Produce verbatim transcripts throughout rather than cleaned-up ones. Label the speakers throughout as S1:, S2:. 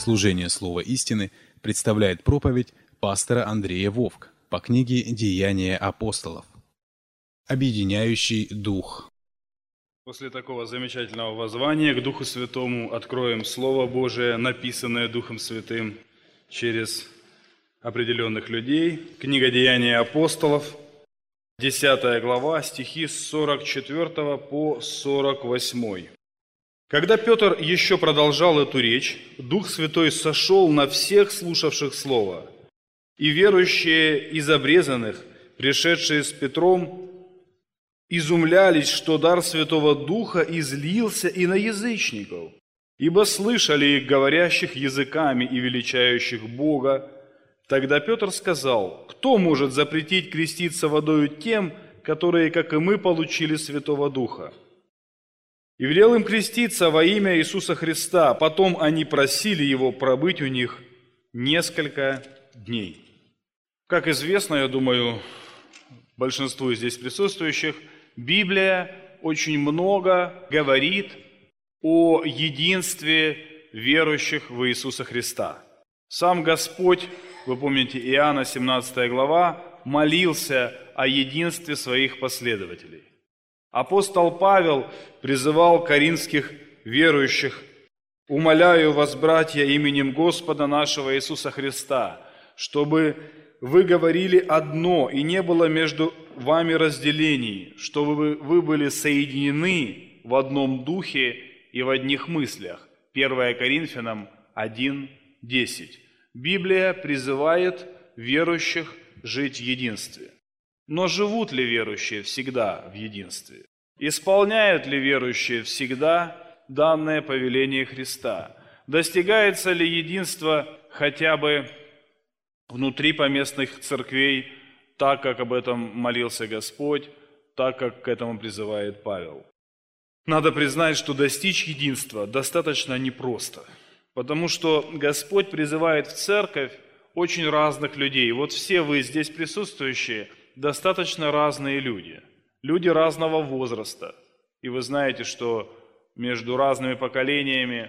S1: Служение слова истины представляет проповедь пастора Андрея Вовк по книге «Деяния апостолов». Объединяющий дух.
S2: После такого замечательного воззвания к Духу Святому откроем Слово Божие, написанное Духом Святым через определенных людей. Книга «Деяния апостолов», десятая глава, стихи с сорок четвёртого по сорок восьмой. Когда Петр еще продолжал эту речь, Дух Святой сошел на всех слушавших Слово, и верующие из обрезанных, пришедшие с Петром, изумлялись, что дар Святого Духа излился и на язычников, ибо слышали их говорящих языками и величающих Бога. Тогда Петр сказал: «Кто может запретить креститься водою тем, которые, как и мы, получили Святого Духа?» И велел им креститься во имя Иисуса Христа. Потом они просили Его пробыть у них несколько дней. Как известно, я думаю, большинству здесь присутствующих, Библия очень много говорит о единстве верующих в Иисуса Христа. Сам Господь, вы помните, Иоанна семнадцатая глава, молился о единстве своих последователей. Апостол Павел призывал коринфских верующих: «Умоляю вас, братья, именем Господа нашего Иисуса Христа, чтобы вы говорили одно, и не было между вами разделений, чтобы вы были соединены в одном духе и в одних мыслях». первое Коринфянам один десять. Библия призывает верующих жить в единстве. Но живут ли верующие всегда в единстве? Исполняют ли верующие всегда данное повеление Христа? Достигается ли единство хотя бы внутри поместных церквей, так как об этом молился Господь, так как к этому призывает Павел? Надо признать, что достичь единства достаточно непросто, потому что Господь призывает в церковь очень разных людей. Вот все вы здесь присутствующие достаточно разные люди, люди разного возраста. И вы знаете, что между разными поколениями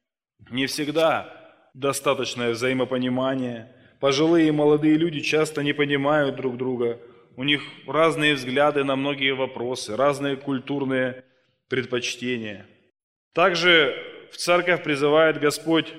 S2: не всегда достаточное взаимопонимание. Пожилые и молодые люди часто не понимают друг друга. У них разные взгляды на многие вопросы, разные культурные предпочтения. Также в церковь призывает Господь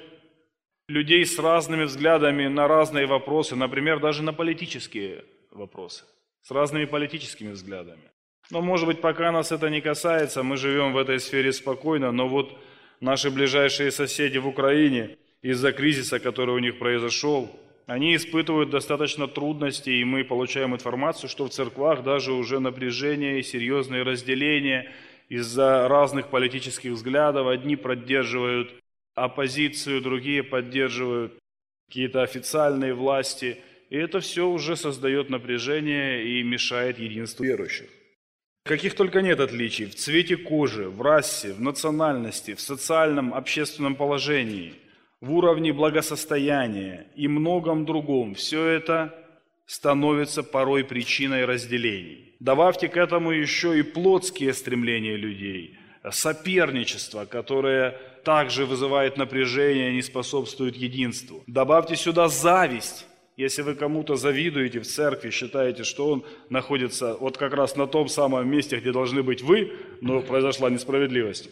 S2: людей с разными взглядами на разные вопросы, например, даже на политические вопросы, с разными политическими взглядами. Но, может быть, пока нас это не касается, мы живем в этой сфере спокойно, но вот наши ближайшие соседи в Украине из-за кризиса, который у них произошел, они испытывают достаточно трудностей, и мы получаем информацию, что в церквах даже уже напряжение и серьезные разделения из-за разных политических взглядов. Одни поддерживают оппозицию, другие поддерживают какие-то официальные власти. И это все уже создает напряжение и мешает единству верующих. Каких только нет отличий в цвете кожи, в расе, в национальности, в социальном, общественном положении, в уровне благосостояния и многом другом. Все это становится порой причиной разделений. Добавьте к этому еще и плотские стремления людей, соперничество, которое также вызывает напряжение и не способствует единству. Добавьте сюда зависть. Если вы кому-то завидуете в церкви, считаете, что он находится вот как раз на том самом месте, где должны быть вы, но произошла несправедливость,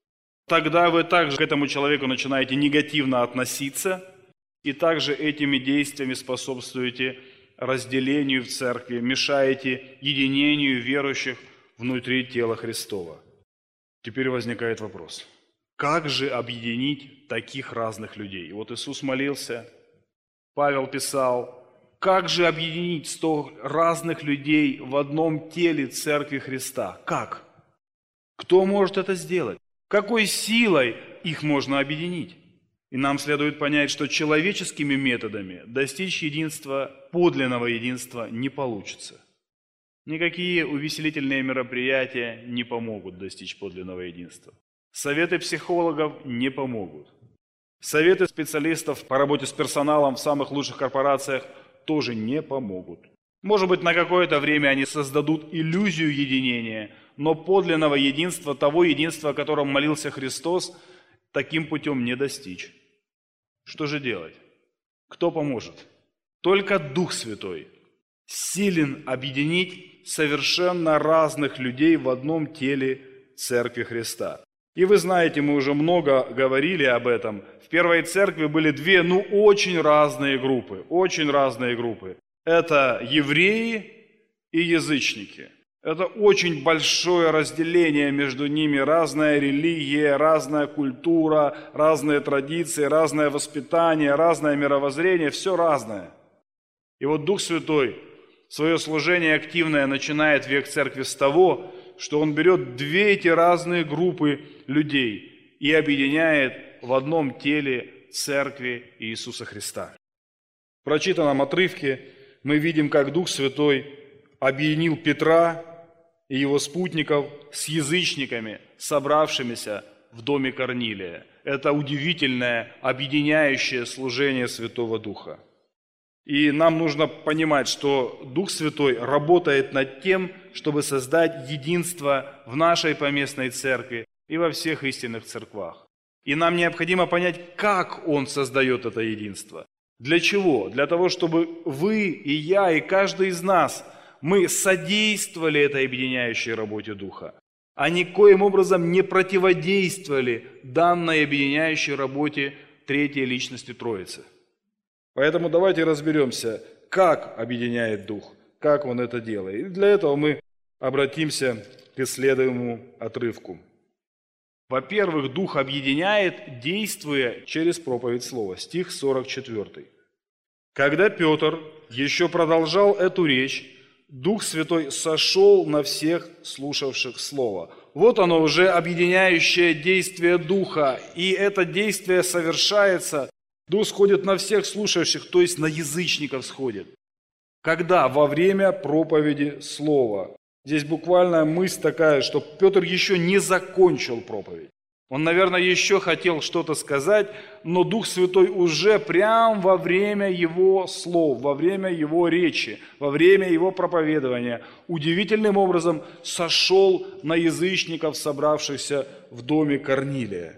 S2: тогда вы также к этому человеку начинаете негативно относиться, и также этими действиями способствуете разделению в церкви, мешаете единению верующих внутри тела Христова. Теперь возникает вопрос: как же объединить таких разных людей? Вот Иисус молился, Павел писал: как же объединить сто разных людей в одном теле Церкви Христа? Как? Кто может это сделать? Какой силой их можно объединить? И нам следует понять, что человеческими методами достичь единства, подлинного единства, не получится. Никакие увеселительные мероприятия не помогут достичь подлинного единства. Советы психологов не помогут. Советы специалистов по работе с персоналом в самых лучших корпорациях тоже не помогут. Может быть, на какое-то время они создадут иллюзию единения, но подлинного единства, того единства, о котором молился Христос, таким путем не достичь. Что же делать? Кто поможет? Только Дух Святой силен объединить совершенно разных людей в одном теле Церкви Христа. И вы знаете, мы уже много говорили об этом. В первой церкви были две, ну, очень разные группы, очень разные группы. Это евреи и язычники. Это очень большое разделение между ними, разная религия, разная культура, разные традиции, разное воспитание, разное мировоззрение, все разное. И вот Дух Святой свое служение активное начинает в век церкви с того, что Он берет две эти разные группы людей и объединяет в одном теле церкви Иисуса Христа. В прочитанном отрывке мы видим, как Дух Святой объединил Петра и его спутников с язычниками, собравшимися в доме Корнилия. Это удивительное объединяющее служение Святого Духа. И нам нужно понимать, что Дух Святой работает над тем, чтобы создать единство в нашей поместной церкви и во всех истинных церквах. И нам необходимо понять, как Он создает это единство. Для чего? Для того, чтобы вы и я, и каждый из нас, мы содействовали этой объединяющей работе Духа, а никоим образом не противодействовали данной объединяющей работе Третьей Личности Троицы. Поэтому давайте разберемся, как объединяет Дух, как Он это делает. И для этого мы обратимся к исследуемому отрывку. Во-первых, Дух объединяет, действуя через проповедь Слова. Стих сорок четвёртый. «Когда Петр еще продолжал эту речь, Дух Святой сошел на всех слушавших Слово». Вот оно уже объединяющее действие Духа, и это действие совершается. Дух сходит на всех слушающих, то есть на язычников сходит. Когда? Во время проповеди Слова. Здесь буквально мысль такая, что Петр еще не закончил проповедь. Он, наверное, еще хотел что-то сказать, но Дух Святой уже прямо во время его слов, во время его речи, во время его проповедования удивительным образом сошел на язычников, собравшихся в доме Корнилия.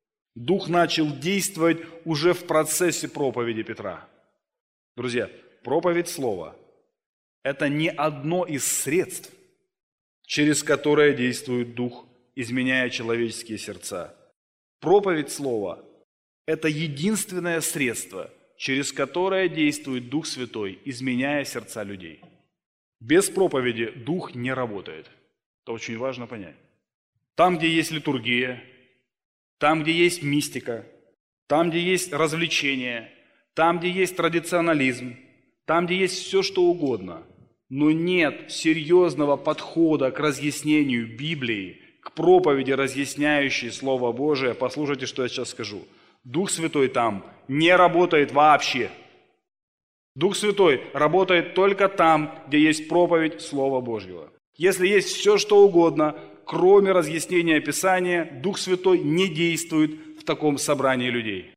S2: Дух начал действовать уже в процессе проповеди Петра. Друзья, проповедь Слова – это не одно из средств, через которое действует Дух, изменяя человеческие сердца. Проповедь Слова – это единственное средство, через которое действует Дух Святой, изменяя сердца людей. Без проповеди Дух не работает. Это очень важно понять. Там, где есть литургия, там, где есть мистика, там, где есть развлечения, там, где есть традиционализм, там, где есть все, что угодно, но нет серьезного подхода к разъяснению Библии, к проповеди, разъясняющей Слово Божие, послушайте, что я сейчас скажу. Дух Святой там не работает вообще. Дух Святой работает только там, где есть проповедь Слова Божьего. Если есть все, что угодно, кроме разъяснения Писания, Дух Святой не действует в таком собрании людей.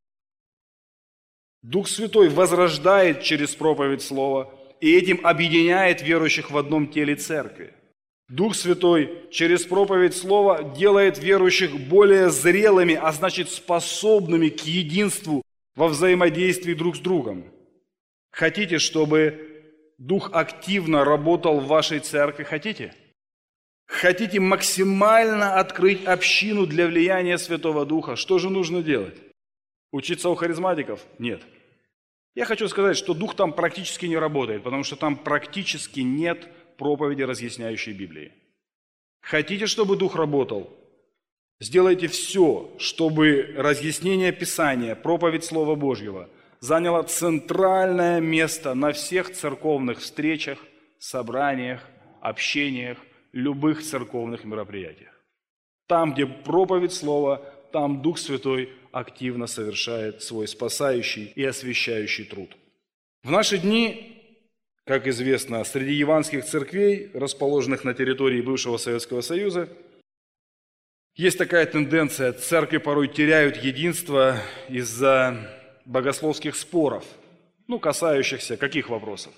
S2: Дух Святой возрождает через проповедь Слова и этим объединяет верующих в одном теле церкви. Дух Святой через проповедь Слова делает верующих более зрелыми, а значит способными к единству во взаимодействии друг с другом. Хотите, чтобы Дух активно работал в вашей церкви? Хотите? Хотите максимально открыть общину для влияния Святого Духа? Что же нужно делать? Учиться у харизматиков? Нет. Я хочу сказать, что Дух там практически не работает, потому что там практически нет проповеди, разъясняющей Библии. Хотите, чтобы Дух работал? Сделайте все, чтобы разъяснение Писания, проповедь Слова Божьего заняло центральное место на всех церковных встречах, собраниях, общениях, любых церковных мероприятиях. Там, где проповедь Слова, там Дух Святой активно совершает свой спасающий и освящающий труд. В наши дни, как известно, среди евангельских церквей, расположенных на территории бывшего Советского Союза, есть такая тенденция: церкви порой теряют единство из-за богословских споров, ну, касающихся каких вопросов?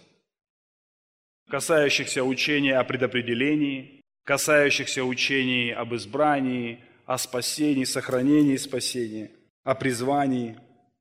S2: Касающихся учения о предопределении, касающихся учений об избрании, о спасении, сохранении спасения, о призвании.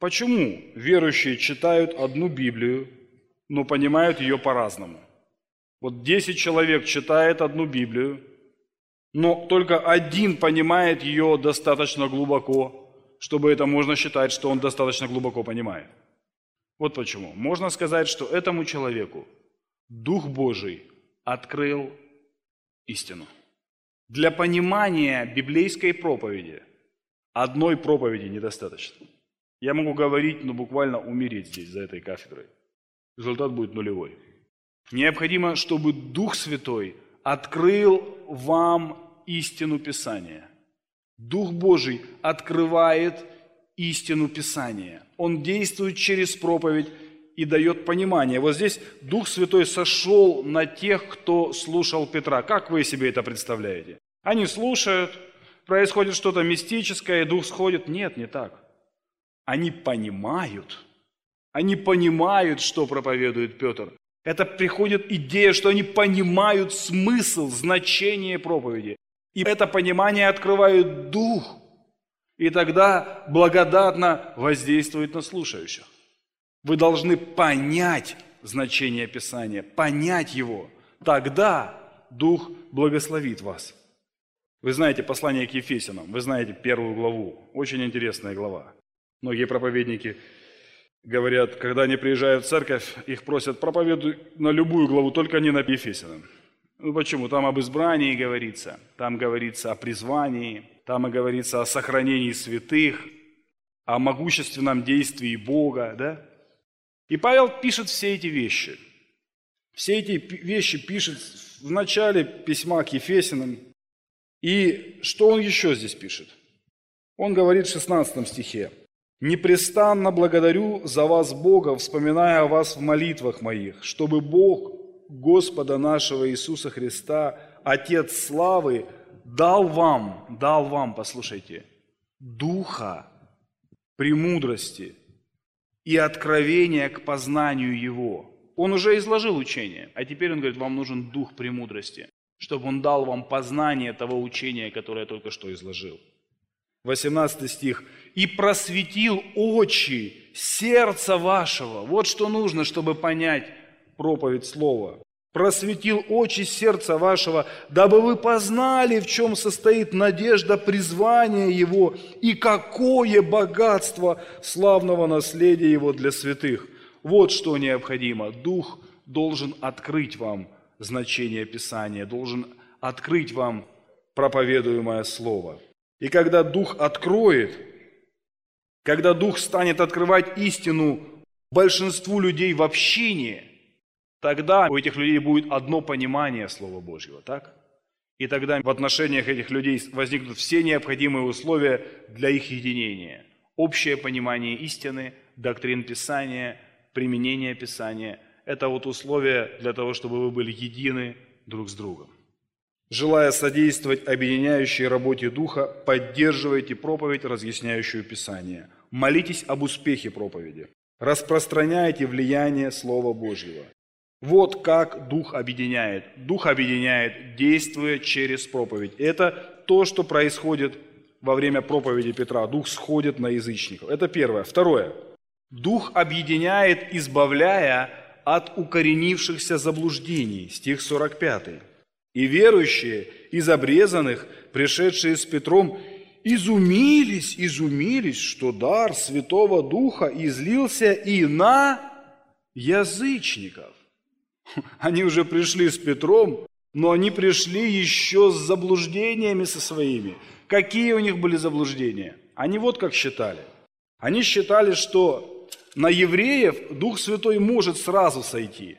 S2: Почему верующие читают одну Библию, но понимают ее по-разному? Вот десять человек читает одну Библию, но только один понимает ее достаточно глубоко, чтобы это можно считать, что он достаточно глубоко понимает. Вот почему. Можно сказать, что этому человеку Дух Божий открыл истину. Для понимания библейской проповеди одной проповеди недостаточно. Я могу говорить, но буквально умереть здесь, за этой кафедрой. Результат будет нулевой. Необходимо, чтобы Дух Святой открыл вам истину Писания. Дух Божий открывает истину Писания. Он действует через проповедь и дает понимание. Вот здесь Дух Святой сошел на тех, кто слушал Петра. Как вы себе это представляете? Они слушают, происходит что-то мистическое, и Дух сходит. Нет, не так. Они понимают. Они понимают, что проповедует Петр. Это приходит идея, что они понимают смысл, значение проповеди. И это понимание открывает Дух. И тогда благодатно воздействует на слушающих. Вы должны понять значение Писания, понять его. Тогда Дух благословит вас. Вы знаете послание к Ефесянам, вы знаете первую главу. Очень интересная глава. Многие проповедники говорят, когда они приезжают в церковь, их просят проповедуй на любую главу, только не на Ефесянам. Ну почему? Там об избрании говорится, там говорится о призвании, там и говорится о сохранении святых, о могущественном действии Бога, да? И Павел пишет все эти вещи. Все эти вещи пишет в начале письма к Ефесянам. И что он еще здесь пишет? Он говорит в шестнадцатом стихе. «Непрестанно благодарю за вас Бога, вспоминая о вас в молитвах моих, чтобы Бог Господа нашего Иисуса Христа, Отец славы, дал вам, дал вам, послушайте, духа премудрости и откровения к познанию Его». Он уже изложил учение, а теперь он говорит, вам нужен дух премудрости, чтобы он дал вам познание того учения, которое я только что изложил. восемнадцатый стих. «И просветил очи сердца вашего». Вот что нужно, чтобы понять проповедь слова. «Просветил очи сердца вашего, дабы вы познали, в чем состоит надежда призвания Его, и какое богатство славного наследия Его для святых». Вот что необходимо. Дух должен открыть вам значение Писания, должен открыть вам проповедуемое Слово. И когда Дух откроет, когда Дух станет открывать истину большинству людей в общине, тогда у этих людей будет одно понимание Слова Божьего, так? И тогда в отношениях этих людей возникнут все необходимые условия для их единения. Общее понимание истины, доктрин Писания, применение Писания – это вот условия для того, чтобы вы были едины друг с другом. Желая содействовать объединяющей работе Духа, поддерживайте проповедь, разъясняющую Писание. Молитесь об успехе проповеди. Распространяйте влияние Слова Божьего. Вот как Дух объединяет. Дух объединяет, действуя через проповедь. Это то, что происходит во время проповеди Петра. Дух сходит на язычников. Это первое. Второе. Дух объединяет, избавляя от укоренившихся заблуждений. Стих сорок пятый. «И верующие из обрезанных, пришедшие с Петром, изумились, изумились, что дар Святого Духа излился и на язычников». Они уже пришли с Петром, но они пришли еще с заблуждениями со своими. Какие у них были заблуждения? Они вот как считали. Они считали, что на евреев Дух Святой может сразу сойти,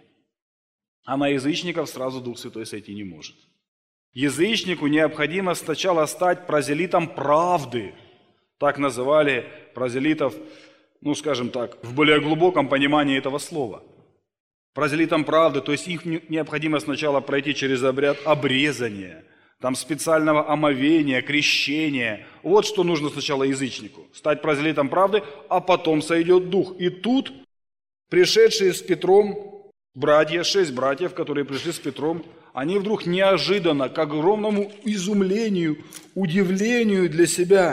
S2: а на язычников сразу Дух Святой сойти не может. Язычнику необходимо сначала стать прозелитом правды. Так называли прозелитов, ну скажем так, в более глубоком понимании этого слова. Прозелитом правды, то есть их необходимо сначала пройти через обряд обрезания, там специального омовения, крещения. Вот что нужно сначала язычнику. Стать прозелитом правды, а потом сойдет Дух. И тут пришедшие с Петром братья, шесть братьев, которые пришли с Петром, они вдруг неожиданно, к огромному изумлению, удивлению для себя,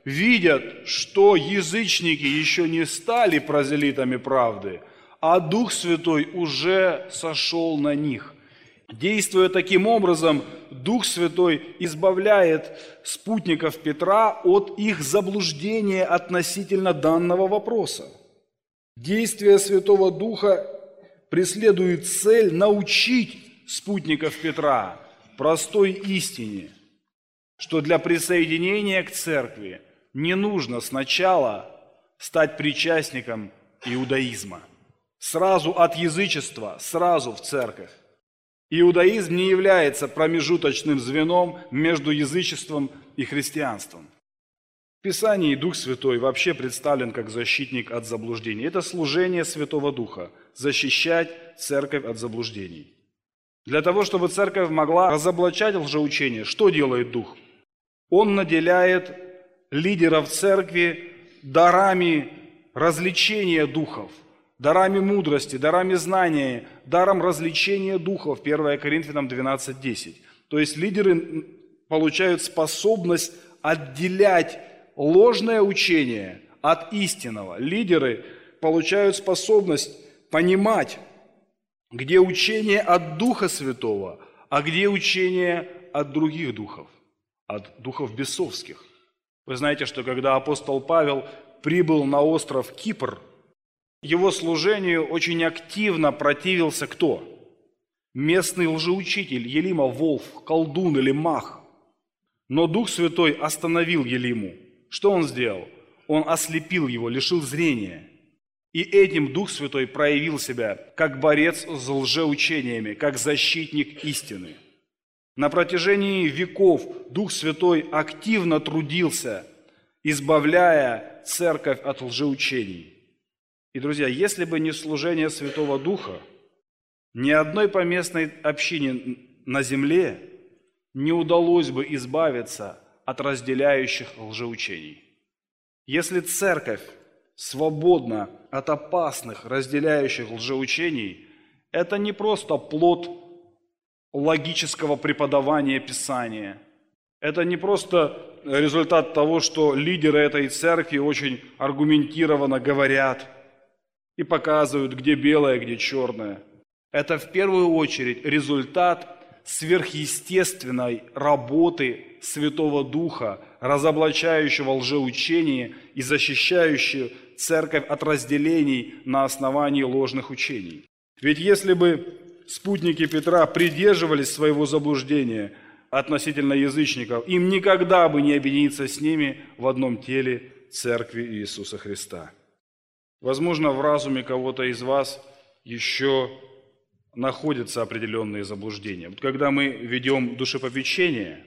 S2: видят, что язычники еще не стали прозелитами правды, а Дух Святой уже сошел на них. Действуя таким образом, Дух Святой избавляет спутников Петра от их заблуждения относительно данного вопроса. Действие Святого Духа преследует цель научить спутников Петра простой истине, что для присоединения к церкви не нужно сначала стать причастником иудаизма. Сразу от язычества, сразу в церковь. Иудаизм не является промежуточным звеном между язычеством и христианством. В Писании Дух Святой вообще представлен как защитник от заблуждений. Это служение Святого Духа – защищать церковь от заблуждений. Для того, чтобы церковь могла разоблачать лжеучение, что делает Дух? Он наделяет лидеров церкви дарами развлечения духов, дарами мудрости, дарами знания, даром развлечения духов, первое Коринфянам двенадцать десять. То есть лидеры получают способность отделять ложное учение от истинного. Лидеры получают способность понимать, где учение от Духа Святого, а где учение от других духов, от духов бесовских. Вы знаете, что когда апостол Павел прибыл на остров Кипр, его служению очень активно противился кто? Местный лжеучитель Елима Волф, колдун или мах. Но Дух Святой остановил Елиму. Что он сделал? Он ослепил его, лишил зрения. И этим Дух Святой проявил себя как борец с лжеучениями, как защитник истины. На протяжении веков Дух Святой активно трудился, избавляя церковь от лжеучений. И, друзья, если бы не служение Святого Духа, ни одной поместной общине на земле не удалось бы избавиться от разделяющих лжеучений. Если церковь свободна от опасных разделяющих лжеучений, это не просто плод логического преподавания Писания. Это не просто результат того, что лидеры этой церкви очень аргументированно говорят и показывают, где белое, где черное. Это в первую очередь результат сверхъестественной работы Святого Духа, разоблачающего лжеучение и защищающего церковь от разделений на основании ложных учений. Ведь если бы спутники Петра придерживались своего заблуждения относительно язычников, им никогда бы не объединиться с ними в одном теле Церкви Иисуса Христа. Возможно, в разуме кого-то из вас еще находятся определенные заблуждения. Вот когда мы ведем душепопечение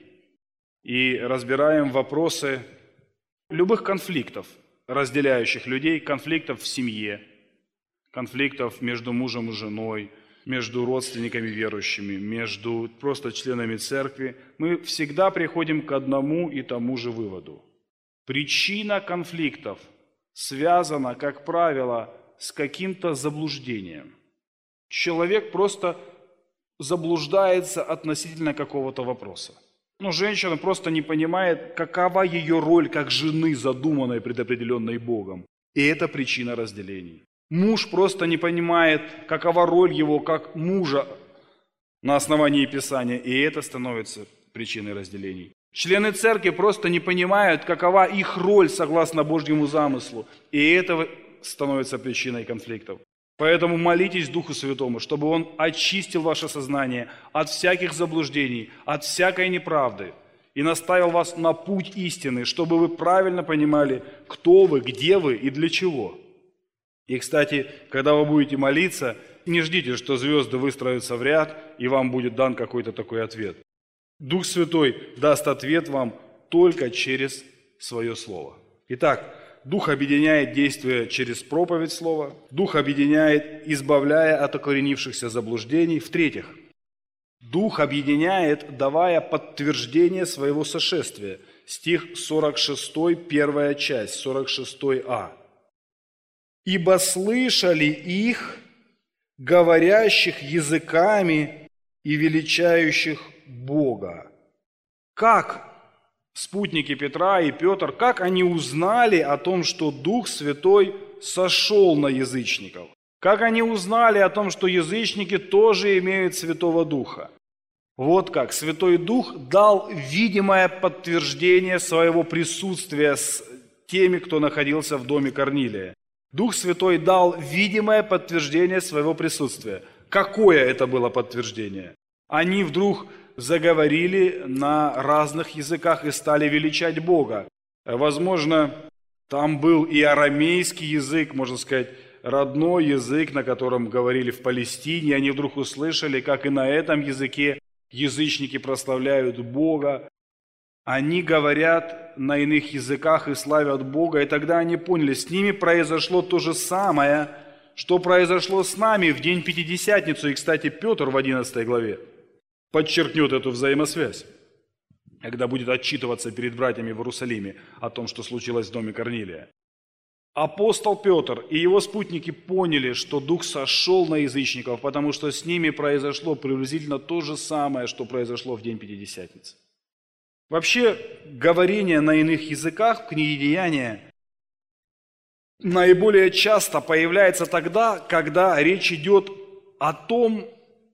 S2: и разбираем вопросы любых конфликтов, разделяющих людей, конфликтов в семье, конфликтов между мужем и женой, между родственниками верующими, между просто членами церкви, мы всегда приходим к одному и тому же выводу. Причина конфликтов связана, как правило, с каким-то заблуждением. Человек просто заблуждается относительно какого-то вопроса. Ну, женщина просто не понимает, какова ее роль как жены, задуманной, предопределенной Богом. И это причина разделений. Муж просто не понимает, какова роль его как мужа на основании Писания, и это становится причиной разделений. Члены церкви просто не понимают, какова их роль согласно Божьему замыслу, и это становится причиной конфликтов. Поэтому молитесь Духу Святому, чтобы Он очистил ваше сознание от всяких заблуждений, от всякой неправды и наставил вас на путь истины, чтобы вы правильно понимали, кто вы, где вы и для чего. И, кстати, когда вы будете молиться, не ждите, что звезды выстроятся в ряд, и вам будет дан какой-то такой ответ. Дух Святой даст ответ вам только через свое Слово. Итак, Дух объединяет действие через проповедь Слова. Дух объединяет, избавляя от укоренившихся заблуждений. В-третьих, Дух объединяет, давая подтверждение своего сошествия. Стих сорок шесть, первая часть, сорок шесть а. «Ибо слышали их, говорящих языками и величающих Бога». Как спутники Петра и Петр, как они узнали о том, что Дух Святой сошел на язычников? Как они узнали о том, что язычники тоже имеют Святого Духа? Вот как. Святой Дух дал видимое подтверждение своего присутствия с теми, кто находился в доме Корнилия. Дух Святой дал видимое подтверждение своего присутствия. Какое это было подтверждение? Они вдруг заговорили на разных языках и стали величать Бога. Возможно, там был и арамейский язык, можно сказать, родной язык, на котором говорили в Палестине. Они вдруг услышали, как и на этом языке язычники прославляют Бога. Они говорят на иных языках и славят Бога. И тогда они поняли, с ними произошло то же самое, что произошло с нами в день Пятидесятницу. И, кстати, Петр в одиннадцатой главе подчеркнет эту взаимосвязь, когда будет отчитываться перед братьями в Иерусалиме о том, что случилось в доме Корнилия. Апостол Петр и его спутники поняли, что Дух сошел на язычников, потому что с ними произошло приблизительно то же самое, что произошло в день Пятидесятницы. Вообще, говорение на иных языках в книге Деяния наиболее часто появляется тогда, когда речь идет о том,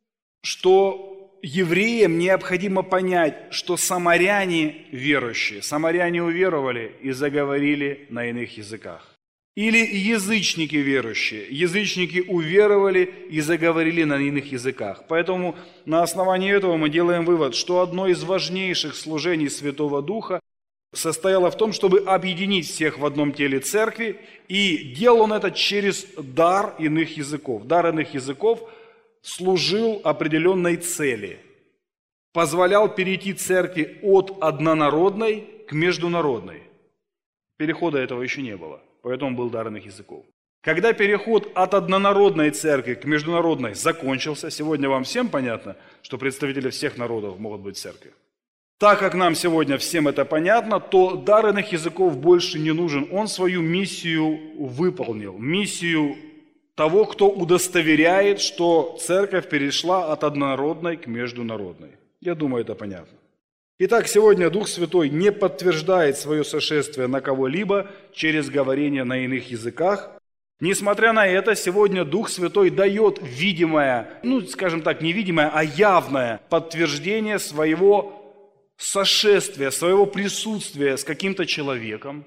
S2: что евреям необходимо понять, что самаряне верующие, самаряне уверовали и заговорили на иных языках. Или язычники верующие, язычники уверовали и заговорили на иных языках. Поэтому на основании этого мы делаем вывод, что одно из важнейших служений Святого Духа состояло в том, чтобы объединить всех в одном теле церкви, и делал он это через дар иных языков. Дар иных языков служил определенной цели, позволял перейти церкви от однонародной к международной. Перехода этого еще не было, поэтому был дар иных языков. Когда переход от однонародной церкви к международной закончился, сегодня вам всем понятно, что представители всех народов могут быть в церкви. Так как нам сегодня всем это понятно, то дар иных языков больше не нужен. Он свою миссию выполнил, миссию того, кто удостоверяет, что церковь перешла от однонародной к международной. Я думаю, это понятно. Итак, сегодня Дух Святой не подтверждает свое сошествие на кого-либо через говорение на иных языках. Несмотря на это, сегодня Дух Святой дает видимое, ну, скажем так, не видимое, а явное подтверждение своего сошествия, своего присутствия с каким-то человеком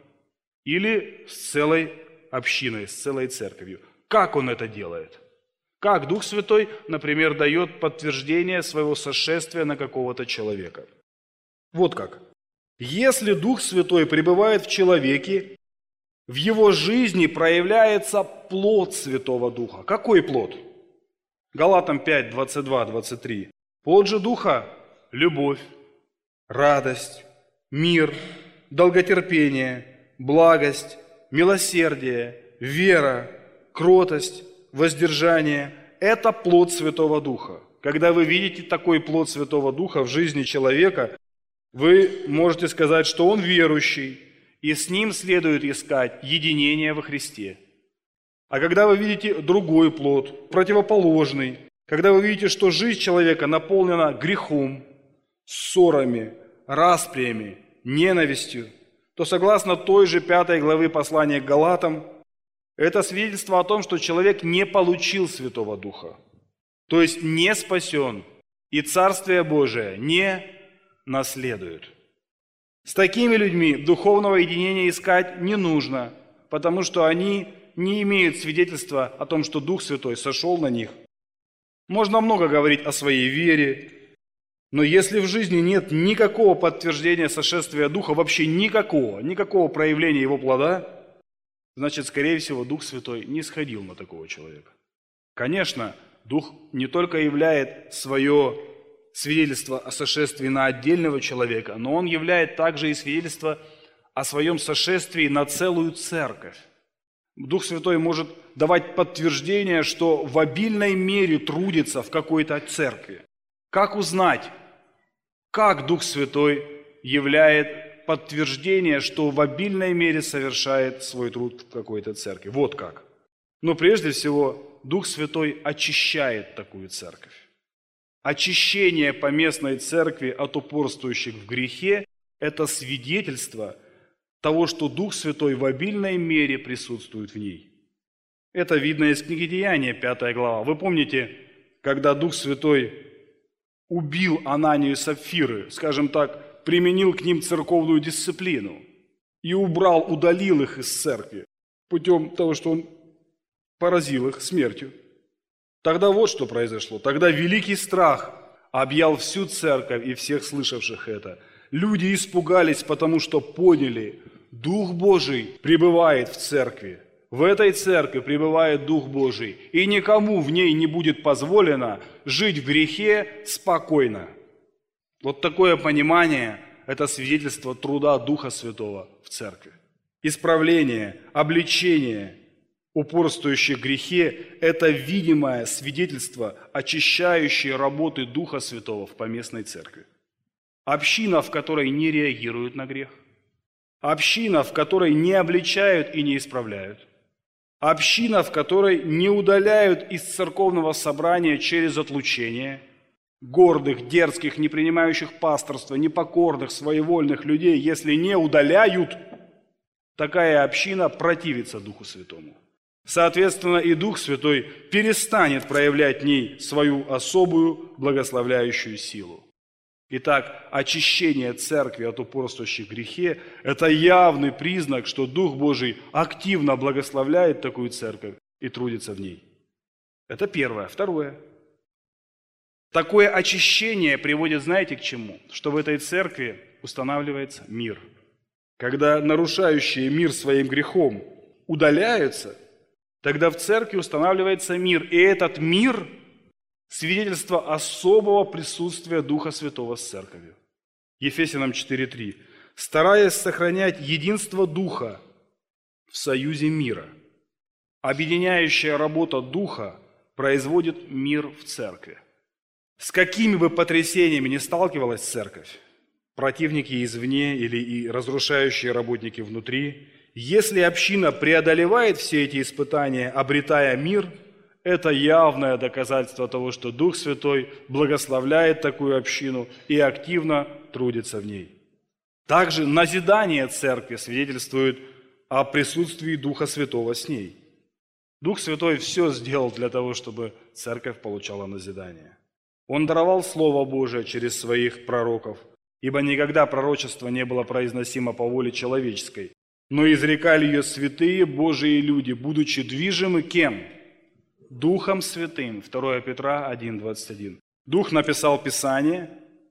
S2: или с целой общиной, с целой церковью. Как Он это делает? Как Дух Святой, например, дает подтверждение своего сошествия на какого-то человека? Вот как. Если Дух Святой пребывает в человеке, в его жизни проявляется плод Святого Духа. Какой плод? Галатам пять, двадцать два, двадцать три. Плод же Духа – любовь, радость, мир, долготерпение, благость, милосердие, вера, кротость, воздержание – это плод Святого Духа. Когда вы видите такой плод Святого Духа в жизни человека, вы можете сказать, что он верующий, и с ним следует искать единение во Христе. А когда вы видите другой плод, противоположный, когда вы видите, что жизнь человека наполнена грехом, ссорами, распрями, ненавистью, то согласно той же пятой главы послания к Галатам, это свидетельство о том, что человек не получил Святого Духа, то есть не спасен, и Царствие Божие не наследует. С такими людьми духовного единения искать не нужно, потому что они не имеют свидетельства о том, что Дух Святой сошел на них. Можно много говорить о своей вере, но если в жизни нет никакого подтверждения сошествия Духа, вообще никакого, никакого проявления его плода, значит, скорее всего, Дух Святой не сходил на такого человека. Конечно, Дух не только являет свое свидетельство о сошествии на отдельного человека, но он являет также и свидетельство о своем сошествии на целую церковь. Дух Святой может давать подтверждение, что в обильной мере трудится в какой-то церкви. Как узнать, как Дух Святой являет подтверждение, что в обильной мере совершает свой труд в какой-то церкви? Вот как. Но прежде всего, Дух Святой очищает такую церковь. Очищение поместной церкви от упорствующих в грехе это свидетельство того, что Дух Святой в обильной мере присутствует в ней. Это видно из книги Деяния, пятая глава. Вы помните, когда Дух Святой убил Ананию и Сапфиры, скажем так, применил к ним церковную дисциплину и убрал, удалил их из церкви путем того, что он поразил их смертью. Тогда вот что произошло. Тогда великий страх объял всю церковь и всех слышавших это. Люди испугались, потому что поняли, Дух Божий пребывает в церкви. В этой церкви пребывает Дух Божий, и никому в ней не будет позволено жить в грехе спокойно. Вот такое понимание – это свидетельство труда Духа Святого в церкви. Исправление, обличение упорствующих в грехе – это видимое свидетельство очищающей работы Духа Святого в поместной церкви. Община, в которой не реагируют на грех. Община, в которой не обличают и не исправляют. Община, в которой не удаляют из церковного собрания через отлучение гордых, дерзких, не принимающих пасторства, непокорных, своевольных людей, если не удаляют, такая община противится Духу Святому. Соответственно, и Дух Святой перестанет проявлять в ней свою особую благословляющую силу. Итак, очищение церкви от упорствующих в грехе – это явный признак, что Дух Божий активно благословляет такую церковь и трудится в ней. Это первое. Второе. Такое очищение приводит, знаете, к чему? Что в этой церкви устанавливается мир. Когда нарушающие мир своим грехом удаляются, тогда в церкви устанавливается мир. И этот мир – свидетельство особого присутствия Духа Святого с церковью. Ефесянам четыре три. «Стараясь сохранять единство Духа в союзе мира». Объединяющая работа Духа производит мир в церкви. С какими бы потрясениями ни сталкивалась церковь, противники извне или и разрушающие работники внутри, если община преодолевает все эти испытания, обретая мир, это явное доказательство того, что Дух Святой благословляет такую общину и активно трудится в ней. Также назидание церкви свидетельствует о присутствии Духа Святого с ней. Дух Святой все сделал для того, чтобы церковь получала назидание. Он даровал Слово Божие через своих пророков, ибо никогда пророчество не было произносимо по воле человеческой, но изрекали ее святые Божии люди, будучи движимы кем? Духом Святым. второе Петра один двадцать один. Дух написал Писание,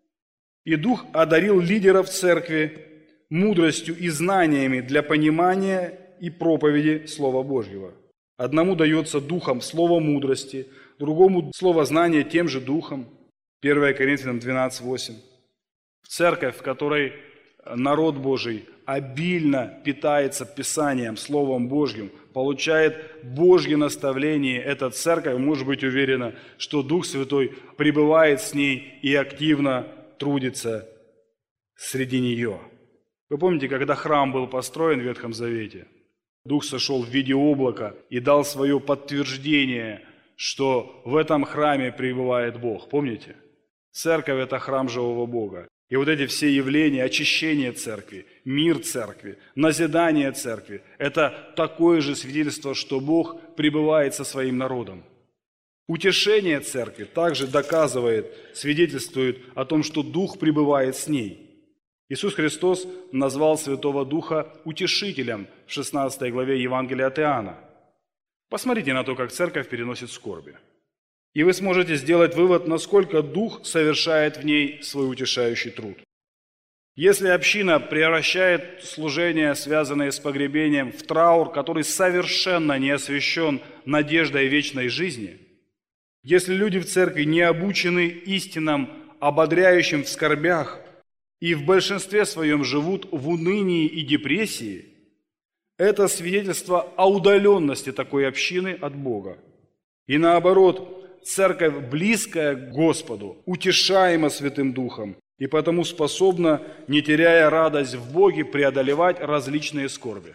S2: и Дух одарил лидеров церкви мудростью и знаниями для понимания и проповеди Слова Божьего. Одному дается Духом слово мудрости, другому слово знания тем же Духом. первое Коринфянам двенадцать восемь. Церковь, в которой народ Божий обильно питается Писанием, Словом Божьим, получает Божье наставление, эта церковь может быть уверена, что Дух Святой пребывает с ней и активно трудится среди нее. Вы помните, когда храм был построен в Ветхом Завете, Дух сошел в виде облака и дал свое подтверждение, что в этом храме пребывает Бог. Помните? Церковь – это храм живого Бога. И вот эти все явления, очищение церкви, мир церкви, назидание церкви – это такое же свидетельство, что Бог пребывает со своим народом. Утешение церкви также доказывает, свидетельствует о том, что Дух пребывает с ней. Иисус Христос назвал Святого Духа утешителем в шестнадцатой главе Евангелия от Иоанна. Посмотрите на то, как церковь переносит скорби. И вы сможете сделать вывод, насколько Дух совершает в ней свой утешающий труд. Если община превращает служение, связанное с погребением, в траур, который совершенно не освящен надеждой вечной жизни, если люди в церкви не обучены истинам, ободряющим в скорбях, и в большинстве своем живут в унынии и депрессии, это свидетельство о удаленности такой общины от Бога. И наоборот, церковь, близкая к Господу, утешаема Святым Духом и потому способна, не теряя радость в Боге, преодолевать различные скорби.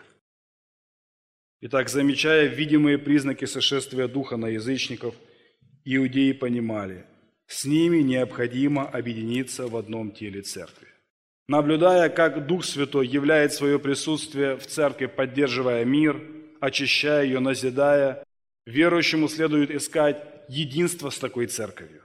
S2: Итак, замечая видимые признаки сошествия Духа на язычников, иудеи понимали, с ними необходимо объединиться в одном теле церкви. наблюдая, как Дух Святой являет свое присутствие в церкви, поддерживая мир, очищая ее, назидая, верующему следует искать единство с такой церковью.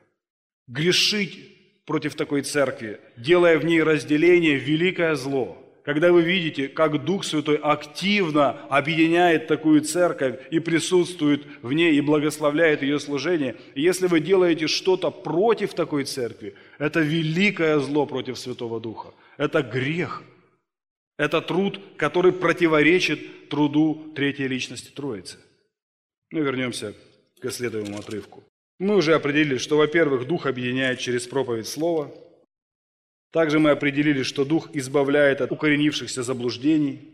S2: Грешить против такой церкви, делая в ней разделение, великое зло. Когда вы видите, как Дух Святой активно объединяет такую церковь и присутствует в ней и благословляет ее служение, и если вы делаете что-то против такой церкви, это великое зло против Святого Духа. Это грех. Это труд, который противоречит труду Третьей Личности Троицы. Ну, вернемся к исследуемому отрывку. Мы уже определили, что, во-первых, Дух объединяет через проповедь Слова. Также мы определили, что Дух избавляет от укоренившихся заблуждений.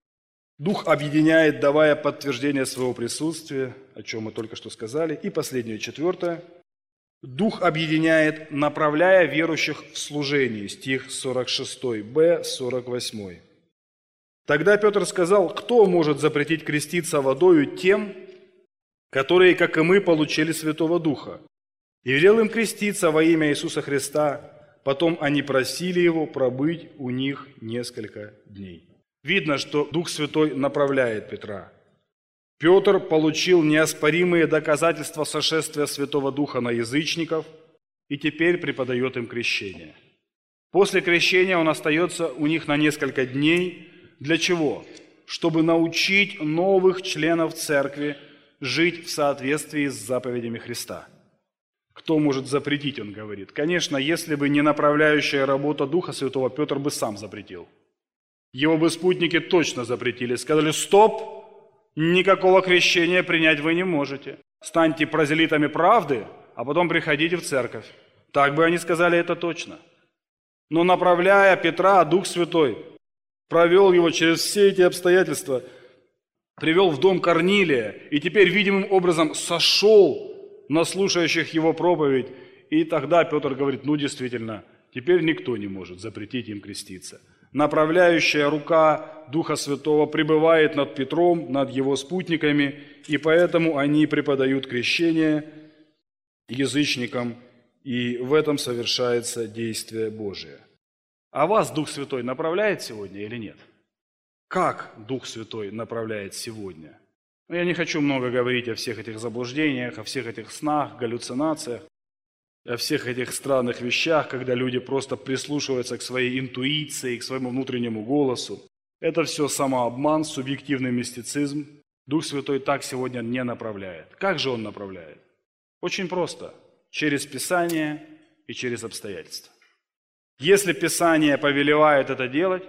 S2: Дух объединяет, давая подтверждение своего присутствия, о чем мы только что сказали. И последнее, четвертое. Дух объединяет, направляя верующих в служение. Стих сорок шесть бэ, сорок восемь. Тогда Петр сказал: кто может запретить креститься водою тем, которые, как и мы, получили Святого Духа? И велел им креститься во имя Иисуса Христа. Потом они просили Его пробыть у них несколько дней. Видно, что Дух Святой направляет Петра. Петр получил неоспоримые доказательства сошествия Святого Духа на язычников и теперь преподает им крещение. После крещения он остается у них на несколько дней. Для чего? Чтобы научить новых членов церкви жить в соответствии с заповедями Христа. Кто может запретить, он говорит. Конечно, если бы не направляющая работа Духа Святого, Петр бы сам запретил. Его бы спутники точно запретили. Сказали: стоп, никакого крещения принять вы не можете. Станьте прозелитами правды, а потом приходите в церковь. Так бы они сказали это точно. Но направляя Петра, Дух Святой провел его через все эти обстоятельства, привел в дом Корнилия и теперь видимым образом сошел на слушающих его проповедь. И тогда Петр говорит: ну действительно, теперь никто не может запретить им креститься. Направляющая рука Духа Святого пребывает над Петром, над его спутниками, и поэтому они преподают крещение язычникам, и в этом совершается действие Божие. А вас Дух Святой направляет сегодня или нет? Как Дух Святой направляет сегодня? Я не хочу много говорить о всех этих заблуждениях, о всех этих снах, галлюцинациях, о всех этих странных вещах, когда люди просто прислушиваются к своей интуиции, к своему внутреннему голосу. Это все самообман, субъективный мистицизм. Дух Святой так сегодня не направляет. Как же Он направляет? Очень просто. Через Писание и через обстоятельства. Если Писание повелевает это делать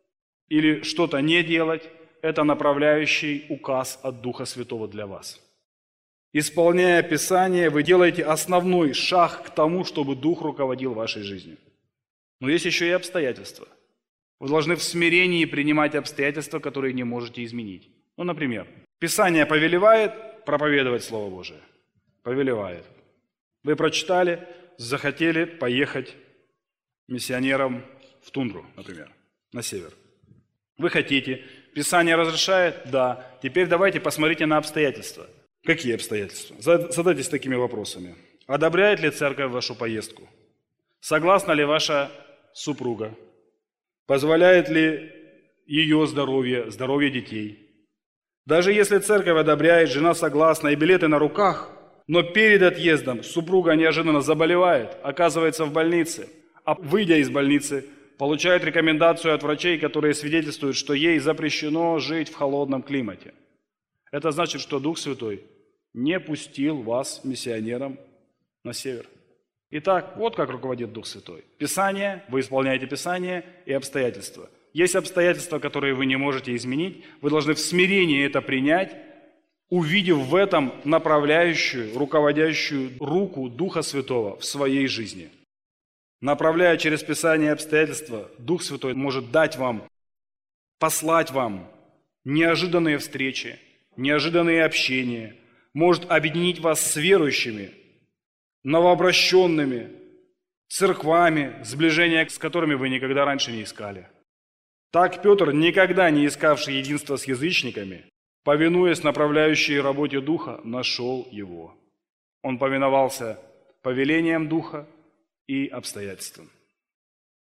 S2: или что-то не делать, это направляющий указ от Духа Святого для вас. Исполняя Писание, вы делаете основной шаг к тому, чтобы Дух руководил вашей жизнью. Но есть еще и обстоятельства. Вы должны в смирении принимать обстоятельства, которые не можете изменить. Ну, например, Писание повелевает проповедовать Слово Божие. Повелевает. Вы прочитали, захотели поехать миссионером в тундру, например, на север. Вы хотите, Писание разрешает? Да. Теперь давайте посмотрите на обстоятельства. Какие обстоятельства? Задайтесь такими вопросами. Одобряет ли церковь вашу поездку? Согласна ли ваша супруга? Позволяет ли ее здоровье, здоровье детей? Даже если церковь одобряет, жена согласна и билеты на руках, но перед отъездом супруга неожиданно заболевает, оказывается в больнице, а выйдя из больницы, получает рекомендацию от врачей, которые свидетельствуют, что ей запрещено жить в холодном климате. Это значит, что Дух Святой не пустил вас, миссионерам, на север. Итак, вот как руководит Дух Святой. Писание, вы исполняете Писание, и обстоятельства. Есть обстоятельства, которые вы не можете изменить. Вы должны в смирении это принять, увидев в этом направляющую, руководящую руку Духа Святого в своей жизни. Направляя через Писание обстоятельства, Дух Святой может дать вам, послать вам неожиданные встречи, неожиданные общения, может объединить вас с верующими, новообращенными, церквами, сближение с которыми вы никогда раньше не искали. Так Петр, никогда не искавший единства с язычниками, повинуясь направляющей работе Духа, нашел его. Он повиновался повелениям Духа и обстоятельствам.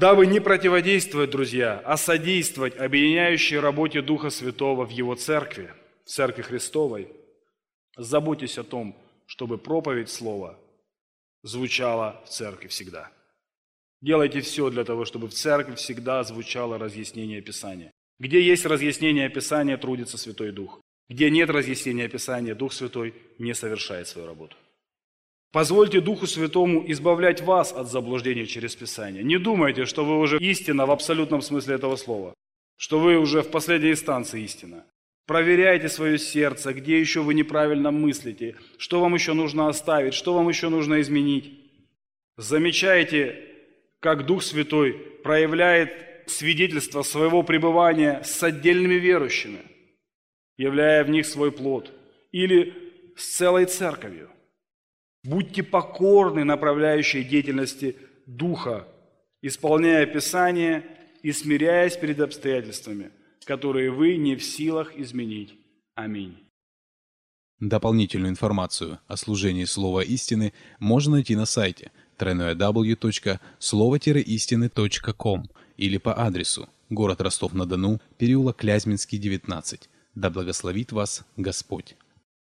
S2: Дабы не противодействовать, друзья, а содействовать объединяющей работе Духа Святого в Его Церкви, в Церкви Христовой, заботьтесь о том, чтобы проповедь Слова звучала в Церкви всегда. Делайте все для того, чтобы в Церкви всегда звучало разъяснение Писания. Где есть разъяснение Писания, трудится Святой Дух. Где нет разъяснения Писания, Дух Святой не совершает свою работу. Позвольте Духу Святому избавлять вас от заблуждений через Писание. Не думайте, что вы уже истина в абсолютном смысле этого слова, что вы уже в последней инстанции истина. Проверяйте свое сердце, где еще вы неправильно мыслите, что вам еще нужно оставить, что вам еще нужно изменить. Замечайте, как Дух Святой проявляет свидетельство своего пребывания с отдельными верующими, являя в них свой плод, или с целой церковью. Будьте покорны направляющей деятельности Духа, исполняя Писание и смиряясь перед обстоятельствами, которые вы не в силах изменить. Аминь.
S1: Дополнительную информацию о служении Слова Истины можно найти на сайте дабл ю дабл ю дабл ю точка слово истины точка ком или по адресу город Ростов-на-Дону, переулок Клязьминский, девятнадцать. Да благословит вас Господь!